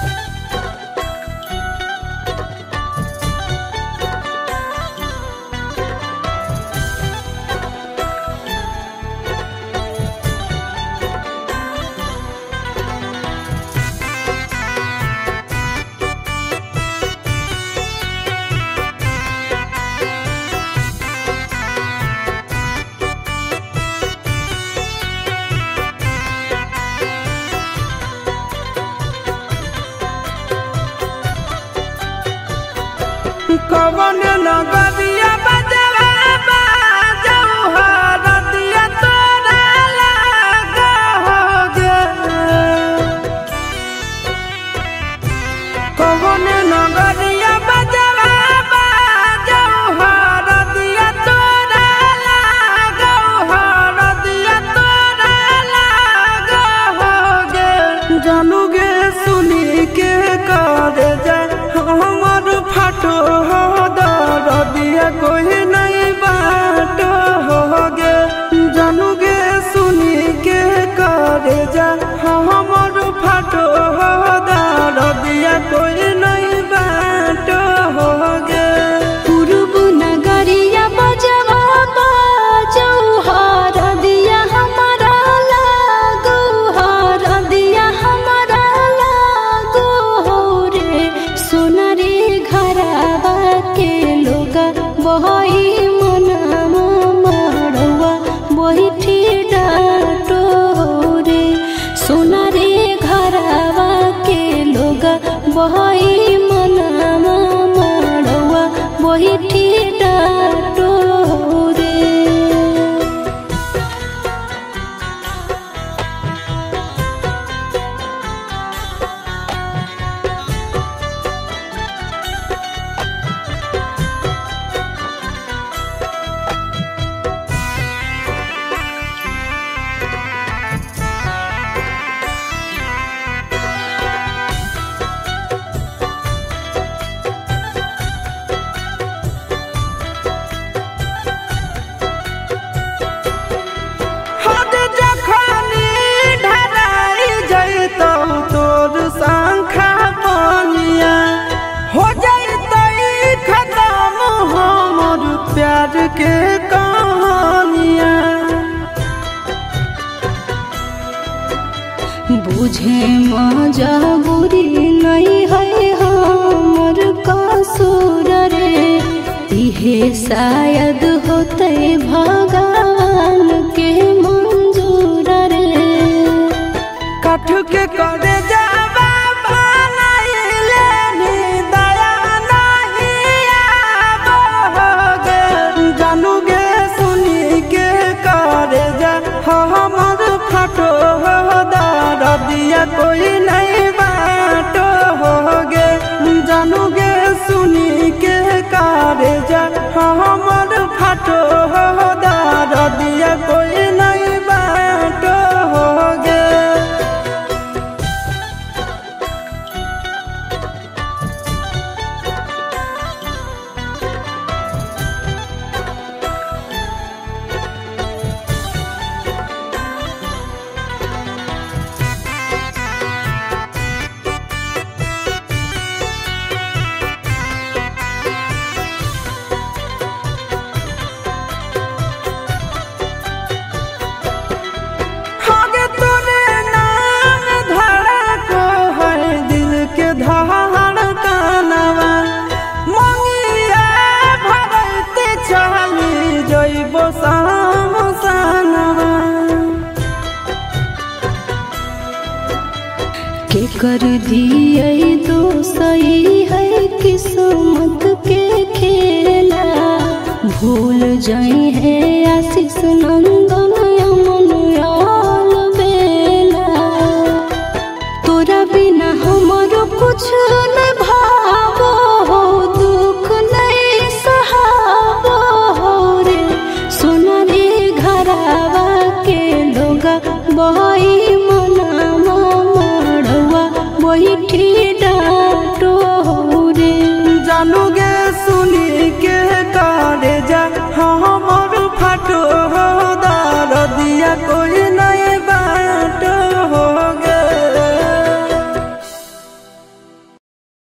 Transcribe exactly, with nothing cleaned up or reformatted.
कवन नगरिया बजवा बाजऊ हरदिया तोरा लागोगे। कवन नगरिया बजवा बाजऊ हरदिया तोरा लागो हरदिया तोरा लागोगे। जानूगे सुनी के कर जा हमर फाटो दरदिया कोई नहीं बाटो होगे। जानूगे सुनी के करे जा हमर फाटो दरदिया कोई नहीं बाटो होगे। पूर्व नगरिया बजवा बाजऊ हरदिया हमारा लागो हरदिया हमारा लागो हो रे। सोनारी घरवा के लोगा बही मनामा मड़वा बही डाटो रे। सोनारी घरवा के लोगा बही मनामा मड़वा बही डाटो रे। हद जखनी ढराई जैतौ तोर शंखा बनिया हो जैतै खत्म हमर प्यार के कहानिया। बुझे मजबूरी नहीं है हमर कसूर रे। इहे शायद होते भगवान के मंजूर रे। काठ के करे जावा बनाइले नी दया नहीं आवोगे। जानूगे सुनी के करे जा हमर फाटो दरदिया कोई नहीं बाटो होगे। जानूगे सुनी के करे जा हमर फाटो दरदिया कोई नहीं बाटो होगे। होगे तोरे नाम धड़को है दिल के धड़कनवा। मंगिया भरते चली जइबो सामसनवा। के कर दिए तो सही है किस्मत के खेला। भूल जाई है आशीष नंदन अमन याल बेला। तोरा बिना हमरो कुछ न भाव